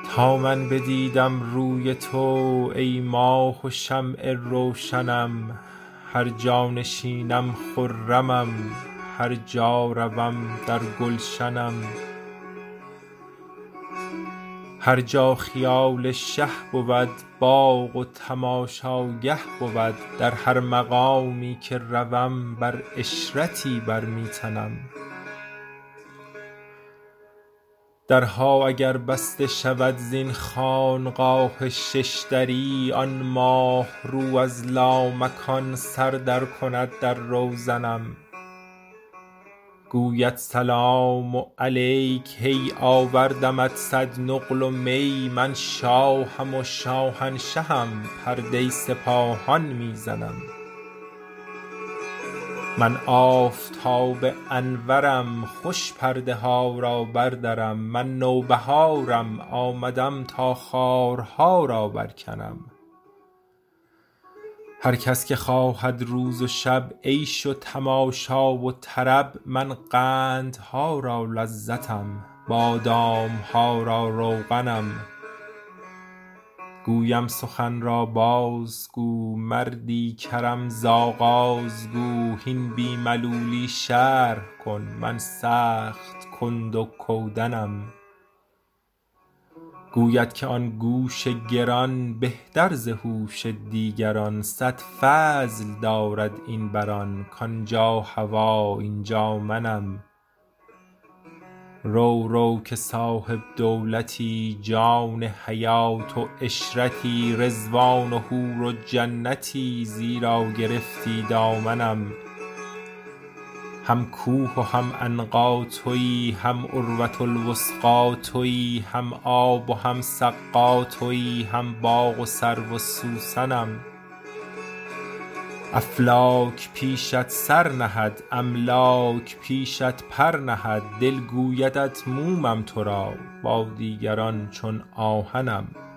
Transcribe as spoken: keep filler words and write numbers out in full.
تا من بدیدم روی تو ای ماه و شمع روشنم، هر جا نشینم خرمم، هر جا روم در گلشنم. هر جا خیال شه بود باغ و تماشاگه بود، در هر مقامی که روم بر عشرتی بر می تنم. درها اگر بسته شود زین خانقاه شش دری، آن ماه رو از لامکان سر در کند در روزنم. گوید سلام علیک هی آوردمت صد نقل و می، من شاهم و شاهنشهم پرده سپاهان می زنم. من آفتاب انورم خوش پرده ها را بردرم، من نوبهارم آمدم تا خارها را برکنم. هر کس که خواهد روز و شب عیش و تماشا و طرب، من قندها را لذتم بادامها را روغنم. گویم سخن را بازگو مردی کرم ز آغاز گو، هین بی ملولی شرح کن من سخت کند و کودنم. گوید که آن گوش گران بهتر ز هوش دیگران، صد فضل دارد این بر آن کآنجا هوا اینجا منم. رو رو که صاحب دولتی جان حیات و عشرتی، رضوان و حور و جنتی زیرا گرفتی دامنم. هم کوه و هم عنقا تویی، هم عروة الوثقی تویی، هم آب و هم سقا تویی، هم باغ و سرو و سوسنم. افلاک پیشت سر نهد املاک پیشت پر نهد، دل گویدت مومم تو را با دیگران چون آهنم.